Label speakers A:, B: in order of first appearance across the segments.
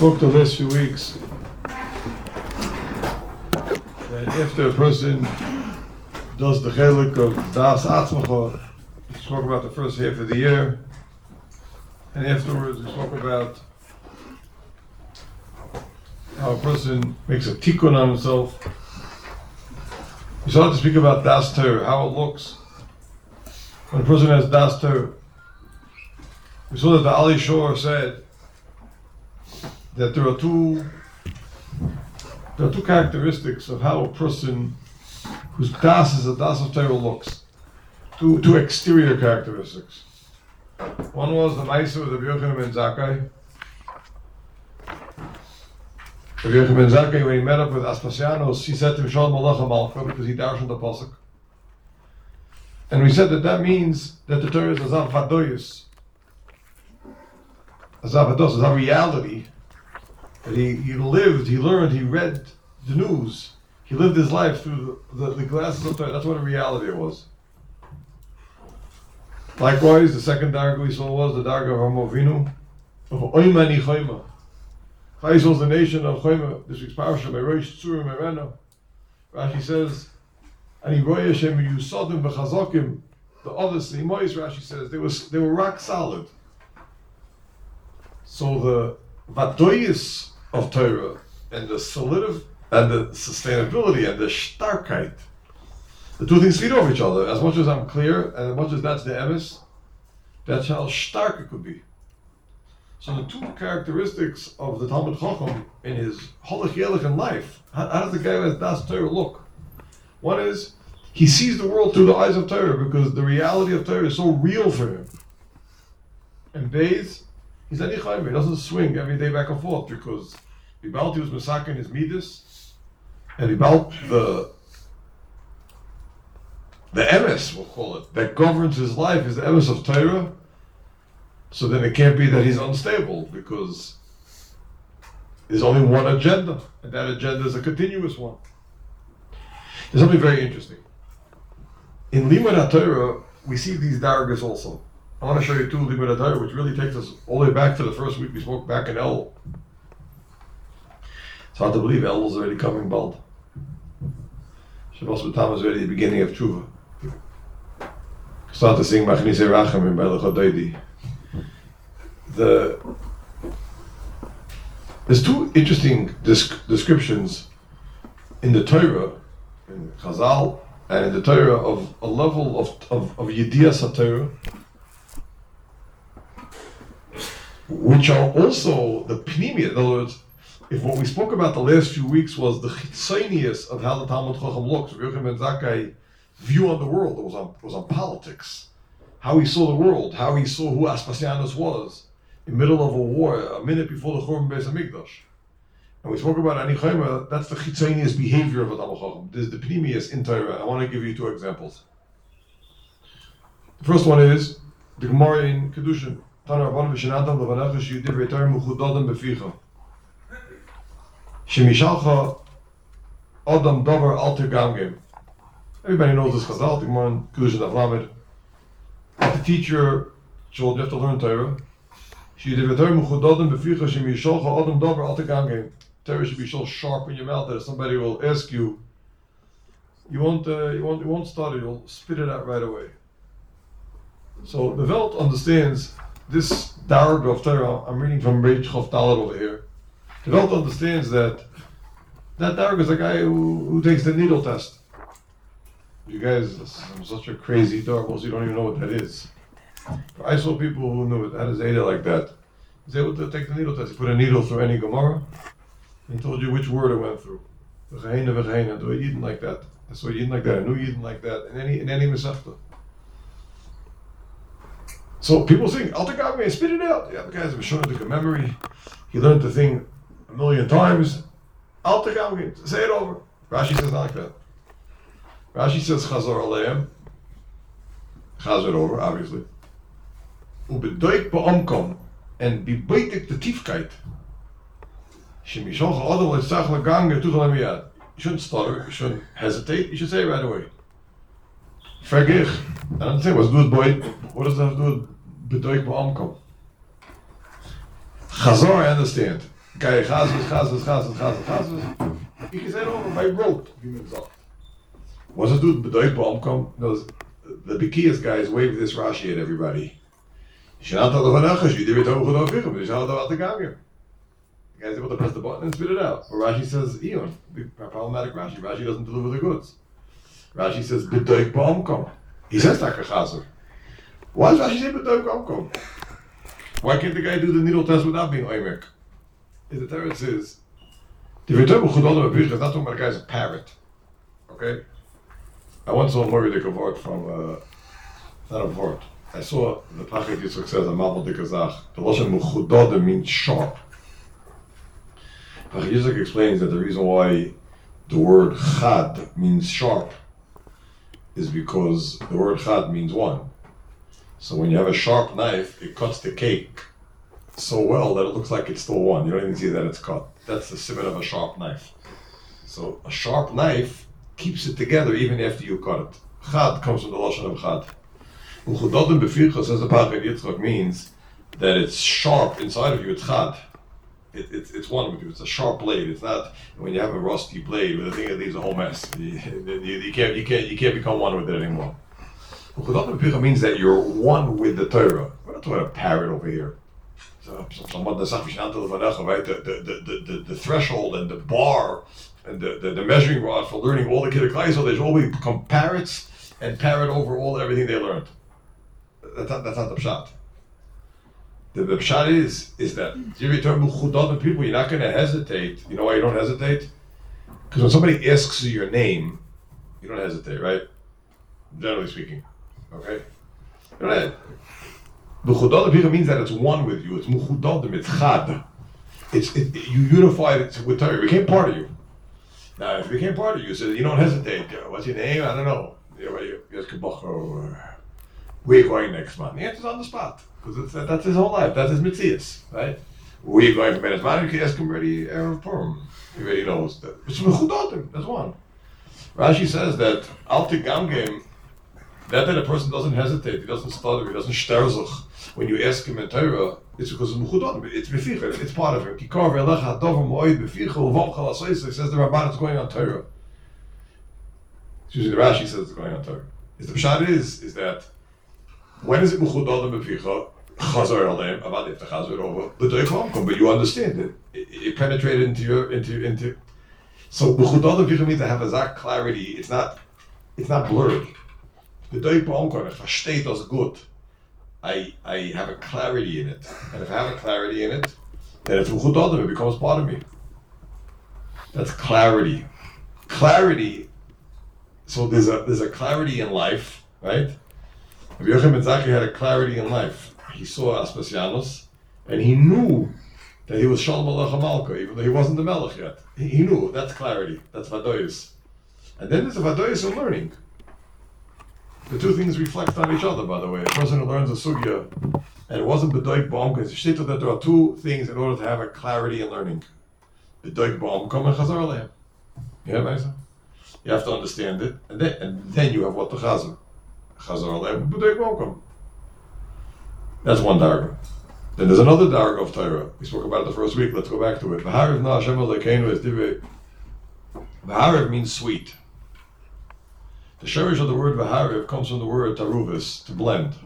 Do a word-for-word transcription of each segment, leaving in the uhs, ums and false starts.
A: spoke the last few weeks that after a person does the chelik of Das Atzmacha, we spoke about the first half of the year, and afterwards we spoke about how a person makes a tikkun on himself. We started to speak about Das Torah, how it looks when a person has Das Torah. We saw that the Ali Shor said that there are two there are two characteristics of how a person whose Das is a Das of Torah looks. Two two exterior characteristics. One was the Maisa of the Rabbi Yochanan ben Zakkai. Rabbi Yochanan ben Zakkai, when he met up with Aspasianos, he said to him, Shalom Aleichem Malcha, because he darshaned the pasuk. And we said that that means that the Torah is Azav Vadoyus. Azav Vadoyus, Azav reality. That he, he lived, he learned, he read the news. He lived his life through the, the, the glasses of Torah. That's what a reality it was. Likewise, the second darga we saw was the darga of Avraham Avinu, of Oymani Chayma. Chayma was the nation of Chayma. This week's parasha, Merosh Tzurim Merena. Rashi says, and he roya Shem Yusadim B'Chazokim. The other Simois, Rashi says, they was they were rock solid. So the Vadoyis of Torah and the solid and the sustainability and the starkheit, the two things feed over each other. As much as I'm clear and as much as that's the emes, that's how stark it could be. So the two characteristics of the Talmud Chacham in his Holach Yelech in life, how, how does the guy who has Das Torah look? One is, he sees the world through the eyes of Torah because the reality of Torah is so real for him. And Beis, he's Ani Chayim, he doesn't swing every day back and forth because Bibalti was Masakin his Midas, and Bibalt, the the emes, we'll call it, that governs his life is the emes of Torah. So then it can't be that he's unstable because there's only one agenda, and that agenda is a continuous one. There's something very interesting. In Limud HaTorah, we see these dargas also. I want to show you two Limud HaTorah, which really takes us all the way back to the first week we spoke back in El. It's hard to believe El was already coming bald. Shabbos B'Tam is already the beginning of Tshuva. Start to sing Machnise Rachamim by Lechodeidi. The There's two interesting disc- descriptions in the Torah, in Chazal, and in the Torah of a level of of, of Yediyas HaTorah, which are also the Pnimiyat. In other words, if what we spoke about the last few weeks was the chitzonius of how the Talmud Chacham looks, Rabbi Yochanan ben Zakkai view on the world, it was on, it was on politics, how he saw the world, how he saw who Aspasianos was, in the middle of a war, a minute before the Churban Beis HaMikdash. And we spoke about Ani Chayma, that's the chitzonius behavior of a Talmud Chacham. There's the Pnimius in Torah. I want to give you two examples. The first one is the Gemara in Kedushin. Tana Rabbanan v'shenantam levanecha sheyudiv v'etar mechudadim beficha. Shemishalcha Adam Davar Alter Gamgem. Everybody knows this Chazal, the Gemara in Kedushin Avlamed. The teacher told you have to learn Torah. Sheyudiv v'etar mechudadim beficha shemishalcha Adam Davar Alter Gamgem. Torah should be so sharp in your mouth that if somebody will ask you, you won't, uh, you won't, you won't stutter. You'll spit it out right away. So the Welt understands this darg of Torah. I'm reading from Reish Chof Dalet over here. The Welt understands that that darg is a guy who, who takes the needle test. You guys, I'm such a crazy darg, most you don't even know what that is. But I saw people who knew it. How does Ada like that? He's able to take the needle test. He put a needle through any Gemara. He told you which word it went through. V'cheina v'cheina. Do a Yidden like that. I saw a Yidden like that. I knew Yidden like that. In any in any Masechta. So people think, Alter Gamgem, spit it out. Yeah, the guy has a Meshunah memory. He learned the thing a million times. Alter Gamgem, say it over. Rashi says not like that. Rashi says Chazor Aleim. Chazor over, obviously. Ubedoik ba'omkom. And be beitik the tiefkeit. You shouldn't stutter, you shouldn't hesitate, you should say it right away. Vergich. I don't say what's good, boy. What does that have to do with bedoik ba'amkom? Chazor, I understand. Guy chazes, chazes, chazes, chazes, chazes. Ik gezegd over by rote, wie men zegt. Was het doet bedoelt bij omkom, the Bekias guys wave this Rashi at everybody. Je had al van achas, je did it over the figure, but you had al the ganger. The guy's able to press the button and spit it out. But Rashi says, Eon, the problematic Rashi. Rashi doesn't deliver the goods. Rashi says, bedoelt bij omkom. He says like a chazer. Why does Rashi say bedoelt bij omkom? Why can't the guy do the needle test without being oimek? Is the Torah says, the V'tobu Chudol B'Pircha is not talking about a guy's a parrot. Okay? I once saw a Moridika Vort from, uh, not a Vort. I saw the Pachet Yitzchak says, a Mabel Dikazach. The Lashon Mechudode means sharp. Pachet Yitzchak explains that the reason why the word Chad means sharp is because the word Chad means one. So when you have a sharp knife, it cuts the cake so well that it looks like it's still one. You don't even see that it's cut. That's the simon of a sharp knife. So a sharp knife keeps it together even after you cut it. Chad comes from the lashon of Chad. Uchudodim befircha, says the Pachet Yitzchak, means that it's sharp inside of you. It's Chad. It, it's it's one with you. It's a sharp blade. It's not when you have a rusty blade where the thing that leaves a whole mess. You, you, you can't you can't you can't become one with it anymore. Uchudodim befircha means that you're one with the Torah. We're not talking about a parrot over here. So, right? The, the, the, the, the threshold and the bar and the, the, the measuring rod for learning all the Kiddush, so they should always become parrots and parrot over all everything they learned. That's not, that's not the pshat. The, the pshat is is that people, you're not going to hesitate. You know why you don't hesitate? Because when somebody asks you your name, you don't hesitate, right? Generally speaking, okay? You don't hesitate. B'chudodim means that it's one with you. It's muchudodim. It's chad. It's it, it, you unified it with Torah. It became part of you. Now, if it became part of you, so you don't hesitate. What's your name? I don't know. Yes, Kabocho. Where are you going next month? The answer's on the spot because that, that's his whole life. That's his mitzias, right? Where are you going for Menes Manim? You can ask him already. Erev Purim. He already knows that. It's muchudodim. That's one. Rashi says that al tigamgem. That that a person doesn't hesitate, he doesn't stutter, he doesn't shterzuch. When you ask him in Torah, it's because of Mechudodim, it's beficha, it's part of him. Kikar ve'elecha hadover moed beficha uvom chalasoisa, says the Ramban, it's going on Torah. Excuse me, the Rashi says it's going on Torah. The pshat is, is that, when is it Mechudodim beficha, chazar aleim, about if the chazar over, the doich but you understand it. It, it penetrated into your, into, into, so Mechudodim beficha means to have a zak clarity, it's not, it's not blurred. The Doik Ba'omkon, if I state as good, I I have a clarity in it. And if I have a clarity in it, then it's Uchudodim, it becomes part of me. That's clarity. Clarity, so there's a there's a clarity in life, right? Rabbi Yochanan ben Zakkai had a clarity in life. He saw Aspasianus, and he knew that he was Shalom Aleichem Malka, even though he wasn't the Melech yet. He, he knew, that's clarity, that's Vadoyus. And then there's a Vadoyus in learning. The two things reflect on each other, by the way. A person who learns a sugya, and it wasn't bedoik ba'omkom, it's stated that there are two things in order to have a clarity in learning. Bedoik ba'omkom and chazar aleim. Yeah, Maisa? You have to understand it, and then, and then you have what the chazar. Chazar aleim, bedoik ba'omkom. That's one darga. Then there's another darga of Torah. We spoke about it the first week, let's go back to it. V'hariv na Hashem Elokeinu es divrei. V'hariv means sweet. The shorish of the word v'hariv comes from the word taruvis, to blend.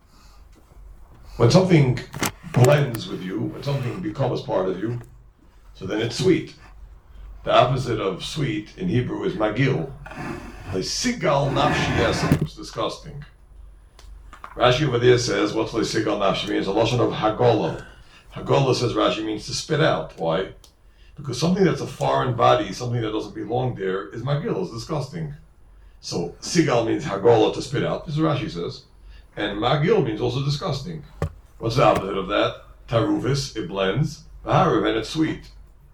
A: When something blends with you, when something becomes part of you, so then it's sweet. The opposite of sweet in Hebrew is magil. The sigal nafshi esek, it's disgusting. Rashi over there says, what's the sigal nafshi means? A lashon of hagolah. Hagolah, says Rashi, means to spit out. Why? Because something that's a foreign body, something that doesn't belong there, is magil, it's disgusting. So sigal means hagolah, to spit out, this is what Rashi says. And magil means also disgusting. What's the opposite of that? Taruvis, it blends. V'hariv, and it's sweet.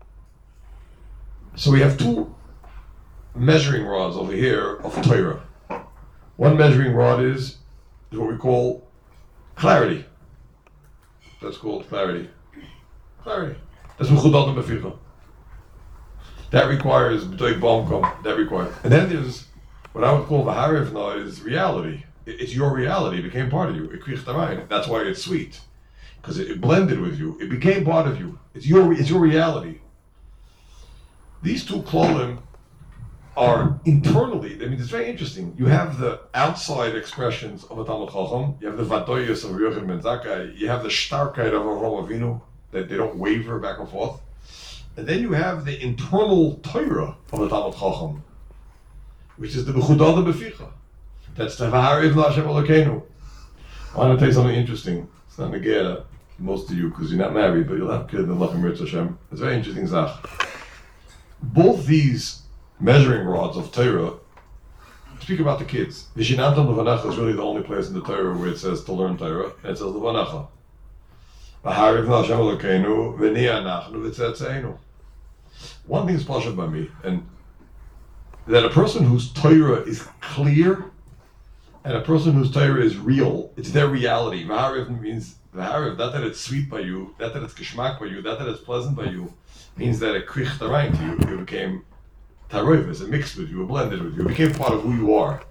A: So we have two measuring rods over here of Torah. One measuring rod is, is what we call clarity. That's called clarity. Clarity. That's mechudodim beficha. That requires b'doik ba'omkom. That requires. And then there's what I would call v'hariv now is reality. It's your reality. It became part of you. It kricht arayin. That's why it's sweet. because it, it blended with you. It became part of you. It's your it's your reality. These two klolim are internally. I mean, it's very interesting. You have the outside expressions of a Talmud Chacham. You have the vadoyos of Yochid Ben Zakkai. You have the starkheit of Avraham Avinu, that they don't waver back and forth. And then you have the internal Torah of the Talmud Chacham, which is the B'chudada B'ficha. That's the V'hariv L'Hashem Elokeinu. I want to tell you something interesting. It's not negera, most of you, because you're not married, but you'll have kids in Lachem Ritz Hashem. It's a very interesting zach. Both these measuring rods of Torah speak about the kids. Vishinantam Levanacha is really the only place in the Torah where it says to learn Torah, and it says Levanacha. V'hariv L'Hashem Elokeinu v'ni anachnu v'tzetzeinu. One thing is pasha by me, and that a person whose Torah is clear and a person whose Torah is real, it's their reality. V'hariv means v'hariv, not that it's sweet by you, not that it's geschmack by you, not that it's pleasant by you, means that it kricht arayin to you. It became taroivus, it mixed with you, it blended with you, it became part of who you are.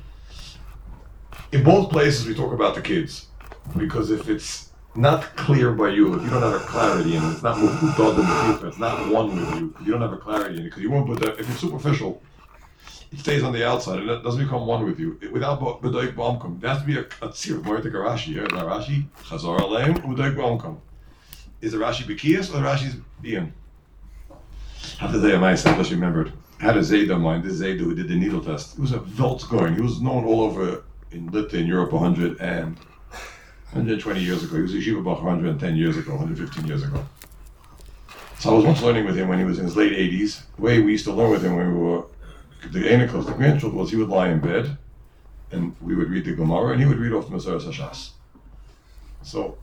A: In both places we talk about the kids, because if it's not clear by you, if you don't have a clarity in it, it's not mufutad in the people, it's not one with you, you don't have a clarity in it, because you won't put that, if it's superficial, it stays on the outside, and it doesn't become one with you. It, without b'doik b'amkom, there has to be a tzir, more like a Rashi here, the Rashi, chazor aleim, b'doik b'amkom. Is the Rashi b'kiyas, or the Rashi's b'yan? Have to say a nice, I just remembered. I had a Zayda of mine, this Zayda who did the needle test. He was a Weltskoin. He was known all over in Lita, in Europe, one hundred and one hundred twenty years ago. He was a Yeshiva Bach one hundred ten years ago, one hundred fifteen years ago. So I was once learning with him when he was in his late eighties. The way we used to learn with him when we were, the Einikos, the grandchild, was he would lie in bed, and we would read the Gemara, and he would read off the Maseres Hashas. So,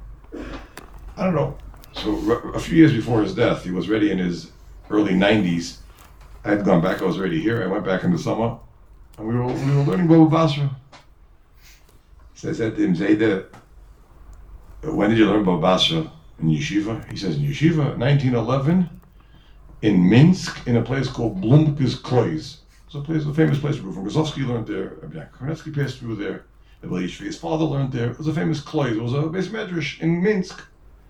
A: I don't know. So a few years before his death, he was already in his early nineties. I had gone back, I was already here, I went back in the summer, and we were we were learning Baba Basra. So I said to him, Zayda, when did you learn Baba Basra? In Yeshiva? He says, in Yeshiva, nineteen eleven, in Minsk, in a place called Blumka's Klois. It's a place, a famous place. From Grozovsky learned there, Kornetsky passed through there, his father learned there. It was a famous Klois. It was a base medrash in Minsk.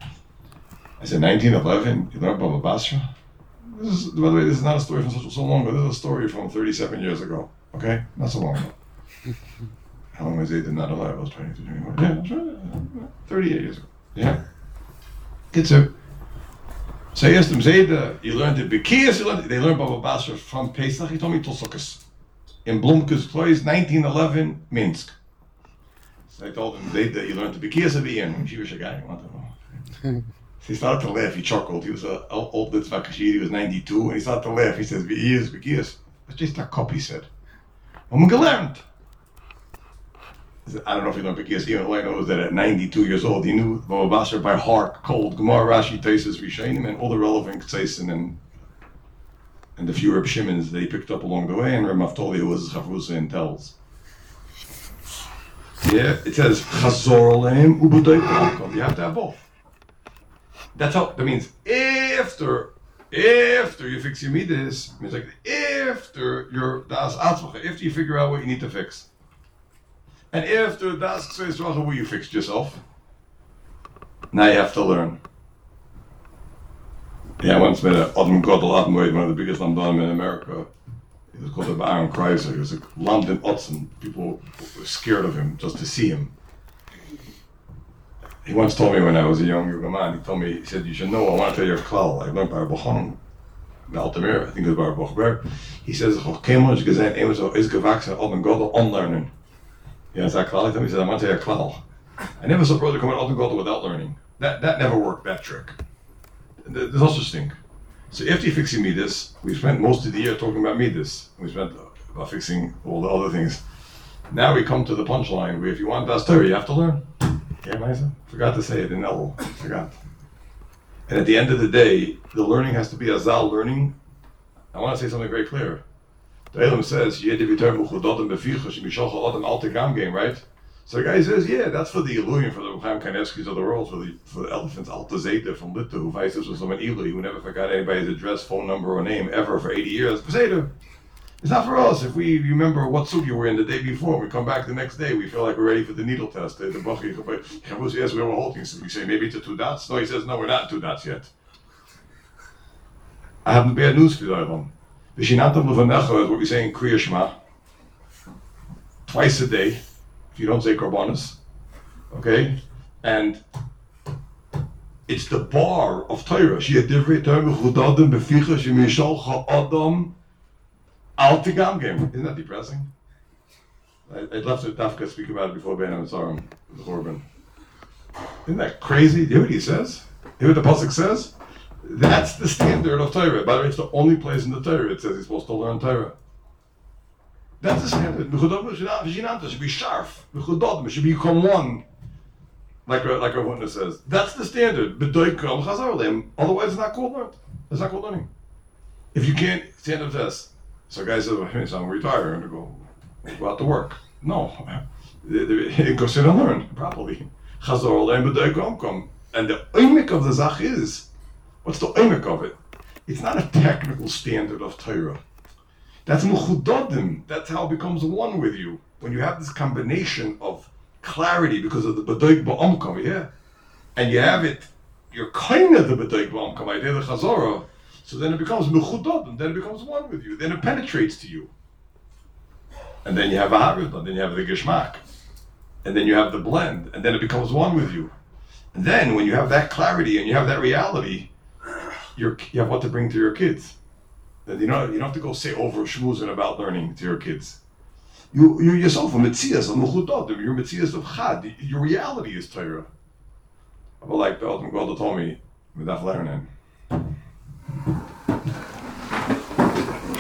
A: I said, nineteen eleven, you learned Baba Basra? This is, by the way, this is not a story from so, so long ago. This is a story from thirty-seven years ago. Okay? Not so long ago. How long was Zayda not alive? I was twenty-two, twenty-one. Yeah, thirty-eight years ago. Yeah. It's a. So I asked him, Zayda, you learned it B'kiyas, you learned it. They learned Baba Basra from Pesach. He told me Tulsukas. In Blumka's Klois, nineteen eleven, Minsk. So I told him, Zayda, you learned it B'kiyas of Ian. She was a guy. He started to laugh, he chuckled. He was an old Litzvah Kashir, he was ninety-two, and he started to laugh. He says, V'iyas, B'kiyas. That's just a cop, he said. I'm gelernt. I don't know if he learned B'kiyas. Even all I know is that at ninety-two years old, he knew Baba Basra by heart, cold, Gemara, Rashi, Taisus, Rishonim, and all the relevant Ktseisen and and the few Reb Shimons that he picked up along the way, and Reb Naftali, who was Chavrusa and Tells. Yeah, it says, Chazor Aleim Ubudai B'amkom. You have to have both. That's how, that means after, after you fix your midas, means like after your das atzmacha, after you figure out what you need to fix. And after das ksveis where you fixed yourself, now you have to learn. Yeah, I once met a Adam Godel Admoid, one of the biggest Lamdanim in America. He was called the Aaron Kreiser. He was a London Otzen. People were scared of him just to see him. He once told me when I was a young young man, he told me, he said, you should know, I want to tell you a klal. I learned by Rabbi the Altamir, I think it was by Rabbi Ber. He says, Chokemoj gesehen, ebenso is gewachsen, Adam Godel, unlearning. Yeah, it's that klal. He told me, he said, I want to tell you a klal. I never saw a brother come out Adam Godel without learning. That that never worked, that trick. There's no such thing. So after you fixing Midas, we spent most of the year talking about Midas. We spent about fixing all the other things. Now we come to the punchline where if you want Das Torah, you have to learn. Yeah, Maisa? Forgot to say it in El. Forgot. And at the end of the day, the learning has to be a Zal learning. I want to say something very clear. The Elam says, game, right? So the guy says, yeah, that's for the Elohim, for the Chaim Kanevskis of the world, for the for the elephants, Alta Zeta from Litta, who vices was someone Eli, who never forgot anybody's address, phone number, or name ever for eighty years. Zeta. It's not for us. If we remember what sugi we're in the day before, we come back the next day, we feel like we're ready for the needle test. The Bachi, yes, we were holding. So we say, maybe it's a two dots. No, he says, no, we're not two dots yet. I have bad news for you, Adam. Vishinantam levanecha is what we say in Kriya Shema. Twice a day, if you don't say korbanos. Okay? And it's the bar of Torah. She had divrei Torah mechudadim beficha shemishal ha'adam al tigamgem. Isn't that depressing? I, I'd love to Dafka speak about it before Ben Amitzarim, the Korban. Isn't that crazy? Do you hear what he says? You hear what the pasuk says? That's the standard of Torah. By the way, it's the only place in the Torah it says he's supposed to learn Torah. That's the standard. Mechudadim should be sharp. Mechudadim should become one. Like our, like our witness says. That's the standard. Otherwise it's not called learned. It's not called learning. If you can't stand up test. So a guy says, well, hey, so I'm retired and go, go out to work. No. Go sit and learn properly. And the oimik of the zach is, what's the oimik of it? It's not a technical standard of Torah. That's mechudadim. That's how it becomes one with you. When you have this combination of clarity because of the bedoik ba'omkom, yeah? And you have it, you're kind of the bedoik ba'omkom, idea the chazorah, so then it becomes mechudadim, then it becomes one with you, then it penetrates to you. And then you have a harud, and then you have the geshmak, and then you have the blend, and then it becomes one with you. And then when you have that clarity and you have that reality, you're, you have what to bring to your kids. And you know, you don't have to go say over shmuzin about learning to your kids. You, you're yourself a metzias of mechudadim. You're a metzias of chad. Your reality is Torah. But like the ultimate Golda told me, with that learning.